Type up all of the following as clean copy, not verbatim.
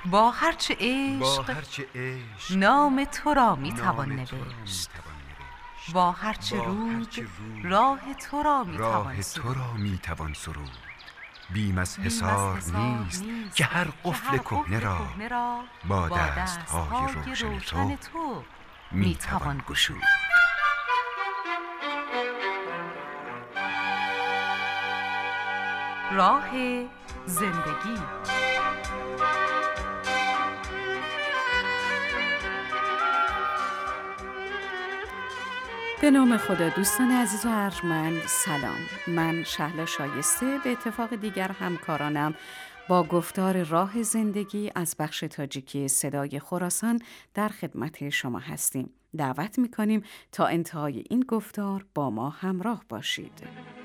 با هرچه عشق نام تو را می توان نوشت، با هرچه رود راه تو را می توان سرود. بیم از حصار نیست که هر قفل کهنه را با دست‌های روشن تو می توان گشود. راه زندگی. به نام خدا. دوستان عزیز و ارجمند، سلام. من شهلا شایسته به اتفاق دیگر همکارانم با گفتار راه زندگی از بخش تاجیکی صدای خراسان در خدمت شما هستیم. دعوت می‌کنیم تا انتهای این گفتار با ما همراه باشید.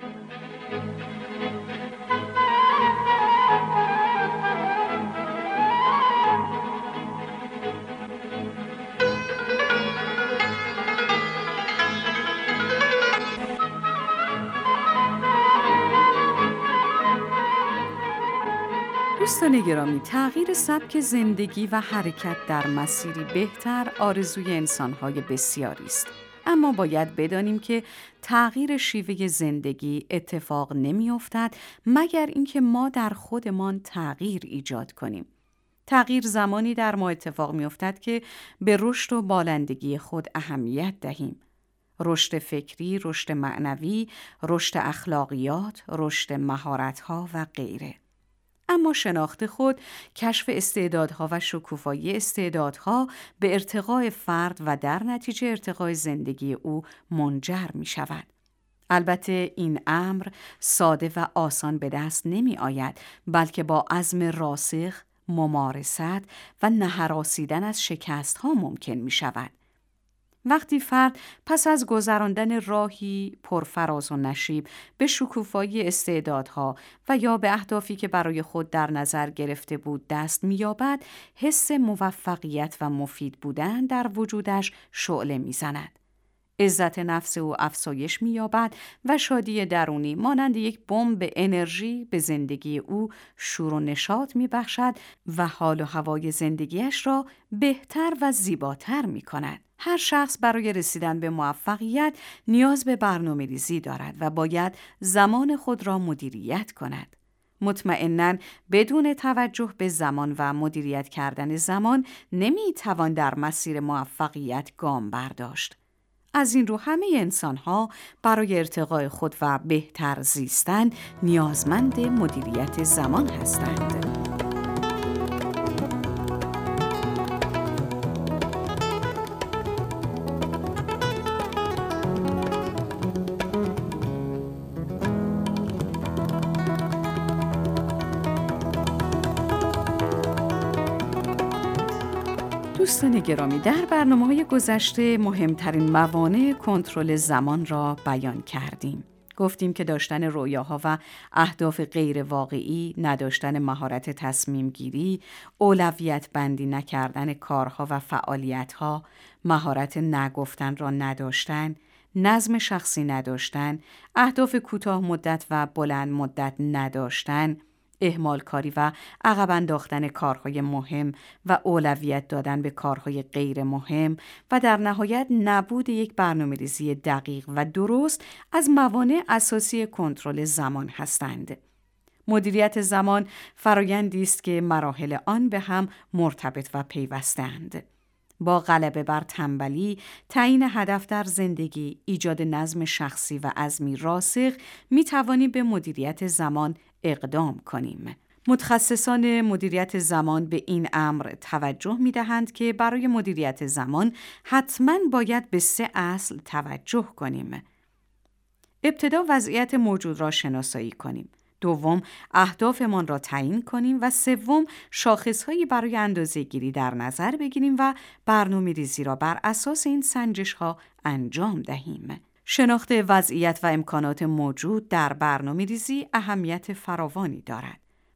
دوستان گرامی، تغییر سبک زندگی و حرکت در مسیری بهتر آرزوی انسان‌های بسیاری است. اما باید بدانیم که تغییر شیوه زندگی اتفاق نمی‌افتد مگر اینکه ما در خودمان تغییر ایجاد کنیم. تغییر زمانی در ما اتفاق می‌افتد که به رشد و بالندگی خود اهمیت دهیم. رشد فکری، رشد معنوی، رشد اخلاقیات، رشد مهارت‌ها و غیره. اما شناخت خود، کشف استعدادها و شکوفایی استعدادها به ارتقای فرد و در نتیجه ارتقای زندگی او منجر می شود. البته این امر ساده و آسان به دست نمی آید، بلکه با عزم راسخ، ممارست و نهراسیدن از شکست ها ممکن می شود. وقتی فرد پس از گذراندن راهی پرفراز و نشیب به شکوفایی استعدادها و یا به اهدافی که برای خود در نظر گرفته بود دست می‌یابد، حس موفقیت و مفید بودن در وجودش شعله می‌زند. عزت نفس او افزایش می‌یابد و شادی درونی مانند یک بمب انرژی به زندگی او شور و نشاط می‌بخشد و حال و هوای زندگیش را بهتر و زیباتر می‌کند. هر شخص برای رسیدن به موفقیت نیاز به برنامه‌ریزی دارد و باید زمان خود را مدیریت کند. مطمئناً بدون توجه به زمان و مدیریت کردن زمان نمی‌توان در مسیر موفقیت گام برداشت. از این رو همه انسان‌ها برای ارتقای خود و بهتر زیستن نیازمند مدیریت زمان هستند. دوستان گرامی، در برنامه‌های گذشته مهمترین موانع کنترل زمان را بیان کردیم. گفتیم که داشتن رویاها و اهداف غیر واقعی، نداشتن مهارت تصمیم گیری، اولویت بندی نکردن کارها و فعالیتها، مهارت نگفتن را نداشتن، نظم شخصی نداشتن، اهداف کوتاه مدت و بلند مدت نداشتن، اهمال کاری و عقب انداختن کارهای مهم و اولویت دادن به کارهای غیر مهم و در نهایت نبود یک برنامه‌ریزی دقیق و درست از موانع اساسی کنترل زمان هستند. مدیریت زمان فرآیندی است که مراحل آن به هم مرتبط و پیوسته‌اند. با غلبه بر تنبلی، تعیین هدف در زندگی، ایجاد نظم شخصی و عزمی راسخ می توانیم به مدیریت زمان اقدام کنیم. متخصصان مدیریت زمان به این امر توجه می دهند که برای مدیریت زمان حتماً باید به 3 اصل توجه کنیم. ابتدا وضعیت موجود را شناسایی کنیم. دوم، اهدافمان را تعیین کنیم و سوم، شاخصهایی برای اندازه‌گیری در نظر بگیریم و برنامه‌ریزی را بر اساس این سنجش‌ها انجام دهیم. شناخت وضعیت و امکانات موجود در برنامه‌ریزی اهمیت فراوانی دارد.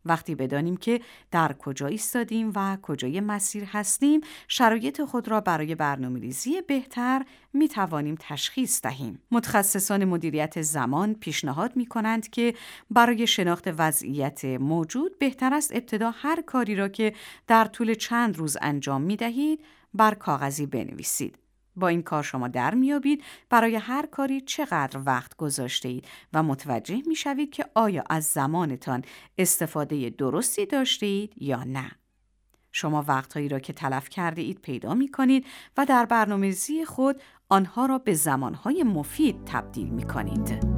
وقتی بدانیم که در کجا ایستادیم و کجای مسیر هستیم، شرایط خود را برای برنامه‌ریزی بهتر می‌توانیم تشخیص دهیم. متخصصان مدیریت زمان پیشنهاد می‌کنند که برای شناخت وضعیت موجود بهتر است ابتدا هر کاری را که در طول چند روز انجام می‌دهید بر کاغذی بنویسید. با این کار شما در میابید برای هر کاری چقدر وقت گذاشته اید و متوجه میشوید که آیا از زمانتان استفاده درستی داشته اید یا نه. شما وقتهایی را که تلف کرده اید پیدا میکنید و در برنامه‌ریزی خود آنها را به زمانهای مفید تبدیل میکنید.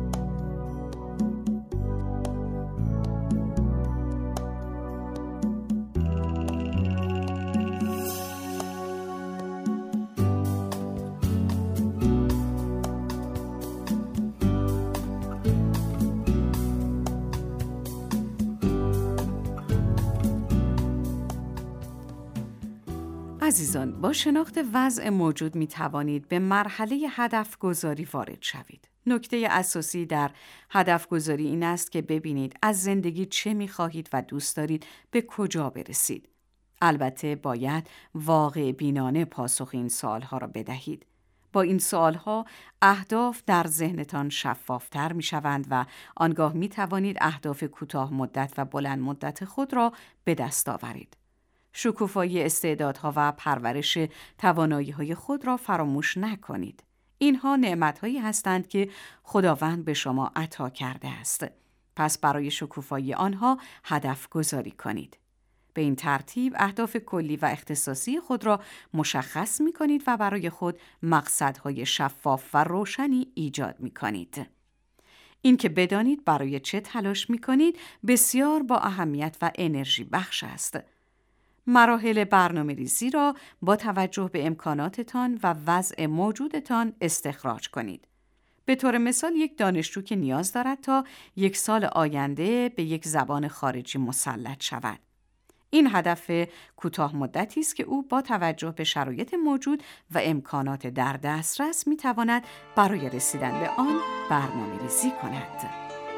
عزیزان، با شناخت وضع موجود می توانید به مرحله هدف گذاری وارد شوید. نکته اساسی در هدف گذاری این است که ببینید از زندگی چه می خواهید و دوست دارید به کجا برسید. البته باید واقع بینانه پاسخ این سوالها را بدهید. با این سوالها اهداف در ذهنتان شفافتر می شوند و آنگاه می توانید اهداف کوتاه مدت و بلند مدت خود را به دست آورید. شکوفایی استعدادها و پرورش توانایی‌های خود را فراموش نکنید. اینها نعمت‌هایی هستند که خداوند به شما عطا کرده است. پس برای شکوفایی آنها هدف گذاری کنید. به این ترتیب اهداف کلی و اختصاصی خود را مشخص می‌کنید و برای خود مقصدهای شفاف و روشنی ایجاد می‌کنید. این که بدانید برای چه تلاش می‌کنید بسیار با اهمیت و انرژی بخش است. مراحل برنامه‌ریزی را با توجه به امکاناتتان و وضع موجودتان استخراج کنید. به طور مثال یک دانشجو که نیاز دارد تا 1 سال آینده به یک زبان خارجی مسلط شود. این هدف کوتاه مدتی است که او با توجه به شرایط موجود و امکانات در دسترس می‌تواند برای رسیدن به آن برنامه‌ریزی کند.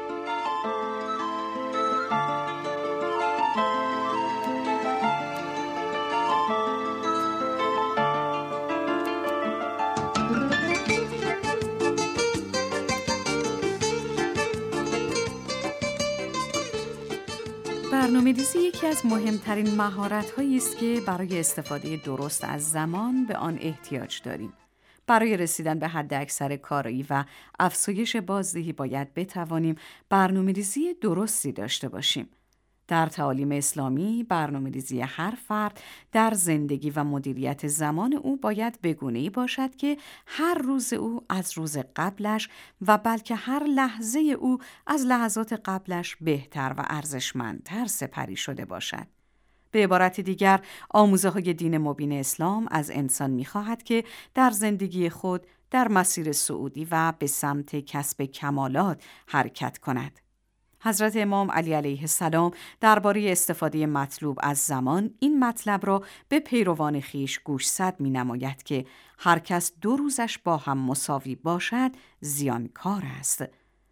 برنامه‌ریزی یکی از مهمترین مهارت‌هایی است که برای استفاده درست از زمان به آن احتیاج داریم. برای رسیدن به حد اکثر کارایی و افزایش بازدهی باید بتوانیم برنامه‌ریزی درستی داشته باشیم. در تعالیم اسلامی برنامه‌ریزی هر فرد در زندگی و مدیریت زمان او باید به گونه‌ای باشد که هر روز او از روز قبلش و بلکه هر لحظه او از لحظات قبلش بهتر و ارزشمندتر سپری شده باشد. به عبارت دیگر، آموزه‌های دین مبین اسلام از انسان می‌خواهد که در زندگی خود در مسیر صعودی و به سمت کسب کمالات حرکت کند. حضرت امام علی علیه السلام درباره استفاده مطلوب از زمان این مطلب را به پیروان خویش گوشزد می‌نماید که هر کس 2 روزش با هم مساوی باشد زیانکار است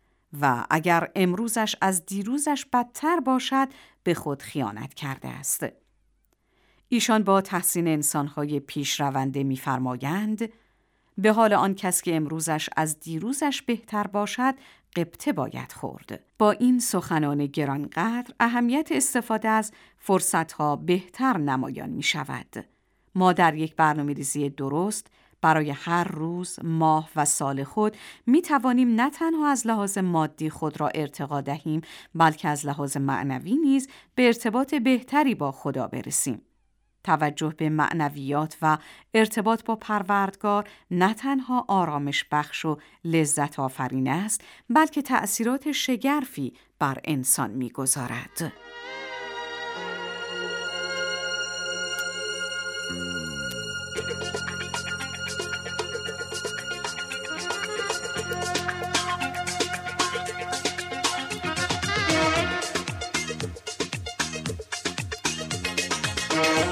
و اگر امروزش از دیروزش بدتر باشد به خود خیانت کرده است. ایشان با تحسین انسان‌های پیشرونده می‌فرمایند به حال آن کس که امروزش از دیروزش بهتر باشد غبطه باید خورد. با این سخنان گرانقدر اهمیت استفاده از فرصتها بهتر نمایان می شود. ما در یک برنامه‌ریزی درست برای هر روز، ماه و سال خود می توانیم نه تنها از لحاظ مادی خود را ارتقا دهیم بلکه از لحاظ معنوی نیز به ارتباط بهتری با خدا برسیم. توجه به معنویات و ارتباط با پروردگار نه تنها آرامش بخش و لذت آفرین است بلکه تأثیرات شگرفی بر انسان می‌گذارد.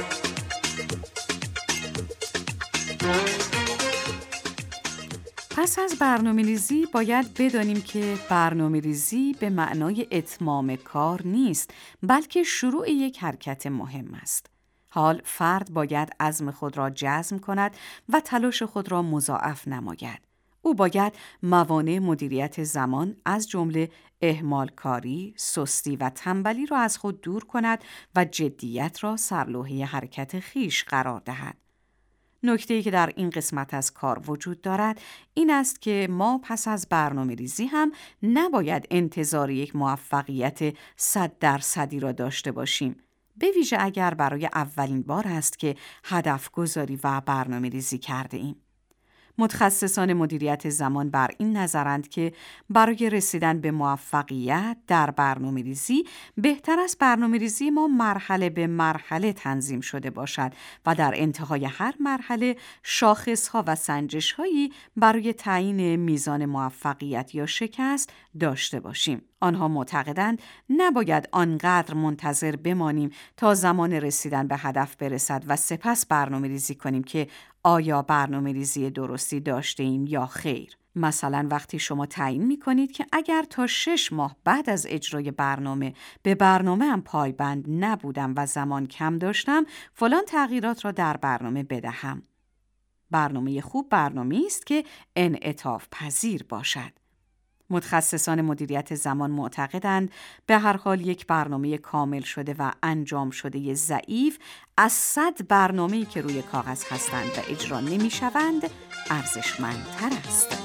پس پس از برنامه‌ریزی باید بدانیم که برنامه‌ریزی به معنای اتمام کار نیست، بلکه شروع یک حرکت مهم است. حال فرد باید عزم خود را جزم کند و تلاش خود را مضاعف نماید. او باید موانع مدیریت زمان از جمله اهمالکاری، سستی و تنبلی را از خود دور کند و جدیت را سرلوحه حرکت خویش قرار دهد. نکته‌ای که در این قسمت از کار وجود دارد این است که ما پس از برنامه‌ریزی هم نباید انتظار یک موفقیت 100% را داشته باشیم، به ویژه اگر برای اولین بار است که هدف گذاری و برنامه‌ریزی کرده ایم. متخصصان مدیریت زمان بر این نظرند که برای رسیدن به موفقیت در برنامه‌ریزی بهتر است برنامه‌ریزی ما مرحله به مرحله تنظیم شده باشد و در انتهای هر مرحله شاخص‌ها و سنجش‌هایی برای تعیین میزان موفقیت یا شکست داشته باشیم. آنها معتقدند نباید آنقدر منتظر بمانیم تا زمان رسیدن به هدف برسد و سپس برنامه‌ریزی کنیم که آیا برنامه‌ریزی درستی داشته ایم یا خیر. مثلا وقتی شما تعیین می‌کنید که اگر تا 6 ماه بعد از اجرای برنامه به برنامه هم پایبند نبودم و زمان کم داشتم، فلان تغییرات را در برنامه بدهم. برنامه خوب برنامه‌ای است که انعطاف پذیر باشد. متخصصان مدیریت زمان معتقدند به هر حال یک برنامه کامل شده و انجام شده ضعیف از 100 برنامه‌ای که روی کاغذ هستند و اجرا نمی‌شوند ارزشمندتر است.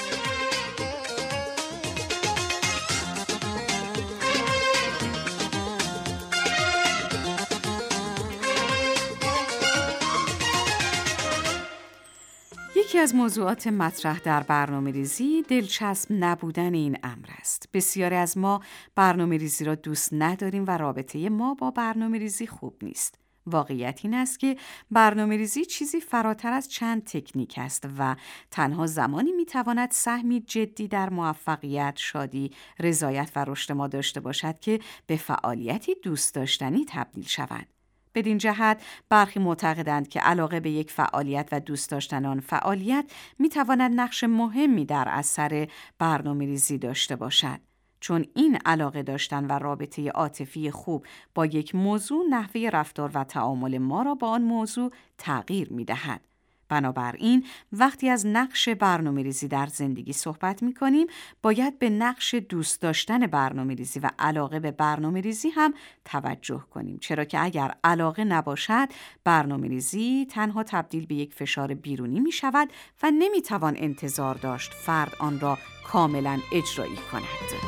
یکی از موضوعات مطرح در برنامه‌ریزی دلچسب نبودن این امر است. بسیاری از ما برنامه‌ریزی را دوست نداریم و رابطه ما با برنامه‌ریزی خوب نیست. واقعیت این است که برنامه‌ریزی چیزی فراتر از چند تکنیک است و تنها زمانی می‌تواند سهمی جدی در موفقیت، شادی، رضایت و رشد ما داشته باشد که به فعالیتی دوست داشتنی تبدیل شود. بدین جهت برخی معتقدند که علاقه به یک فعالیت و دوست داشتن آن فعالیت می‌تواند نقش مهمی در اثر برنامه‌ریزی داشته باشد، چون این علاقه داشتن و رابطه عاطفی خوب با یک موضوع نحوه رفتار و تعامل ما را با آن موضوع تغییر می‌دهد. بنابراین وقتی از نقش برنامه‌ریزی در زندگی صحبت می‌کنیم، باید به نقش دوست داشتن برنامه‌ریزی و علاقه به برنامه‌ریزی هم توجه کنیم، چرا که اگر علاقه نباشد، برنامه‌ریزی تنها تبدیل به یک فشار بیرونی می‌شود و نمی‌توان انتظار داشت فرد آن را کاملاً اجرایی کند.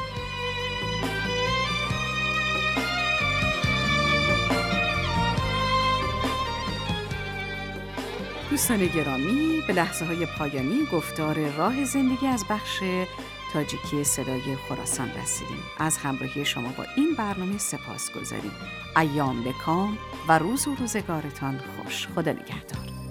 دوستان گرامی، به لحظه‌های پایانی گفتار راه زندگی از بخش تاجیکی صدای خراسان رسیدیم. از همراهی شما با این برنامه سپاسگزاریم. ایام به کام و روز و روزگارتان خوش. خدا نگهدار.